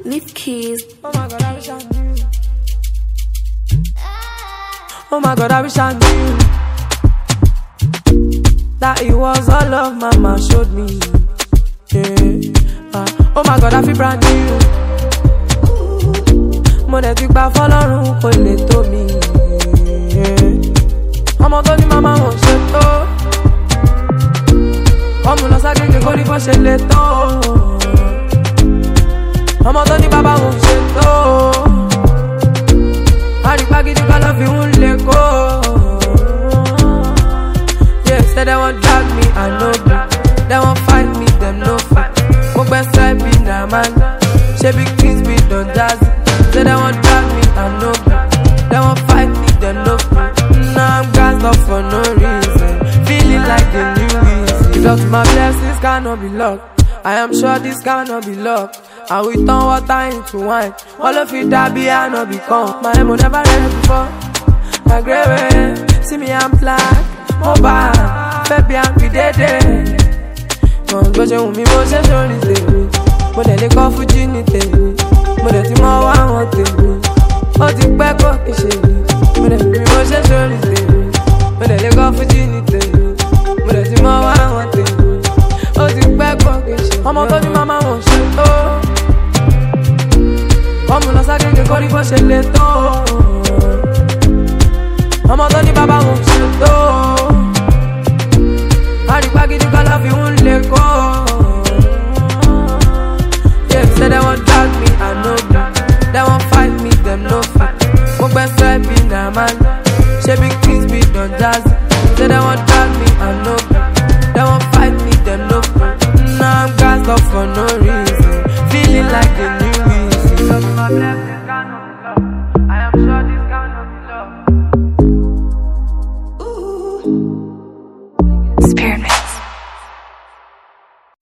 Leaf keys. Oh my God, I wish I knew. Oh my God, I wish I knew that it was all love mama showed me. Yeah. Oh my God, I feel brand new. Mo de ti gba fọ́lọ́run kò lè tó mi. Ọmọ tó ní mama wọ́n ṣe tó. Ọmọ lọ ságége kó ní bó ṣe lè tó. Ọmọ tó ní bàbá wọ́n ṣe tó. Àrígbá gidi ká lọ fi ń lè kó. Yeah, say they won't drag me, I know that. They won't fight me, them no fight. Mo gbẹ́sẹ̀ bí na man. Ṣé big things be done jazzy. Say they won't drag me, I know that. They won't fight me, them no fight. Now I'm gassed up for no reason. Feeling like the new reason. Because my blessings cannot be locked. I am sure this cannot be luck. And we turn water into wine. All of it that be I not become. My emo never read it before. My grave, see me I'm black. Mobile, baby I'm dead. Mo gbọ́jọ́ wù mí mo ṣe sórí tèmi. Mo dẹ̀ lè kọ́ fújì ní tèmi. Mo dẹ̀ ti mọ wá wọn tèmi. Ó ti pẹ́ kó kì í ṣe mi. Mo dẹ̀ wù mí mo ṣe sórí tèmi. Mo dẹ̀ lè kọ́ fújì ní tèmi. Mo dẹ̀ ti mọ wá wọn tèmi. Ó ti pẹ́ kó kì í ṣe mi. Ọmọ tó ní màmá wọn ṣe tó. Ọmọ lọ ságége kó ní bó ṣe lè tó. Ọmọ tó ní bàbá wọn ṣe tó. Àrígbá gidi ká lọ fi ń lè kó. Yeah, say they won't drag me, I know that. They won't fight me, them no fight. Mo gbẹ́sẹ̀ bí na man. Ṣé big things be done jazzy. Say they won't drag me, I know that. They won't fight me, them no fight. Now I'm gassed up for no reason. Feeling like the new reason. Because my blessings cannot be love. I am sure this cannot be love. Spearmint.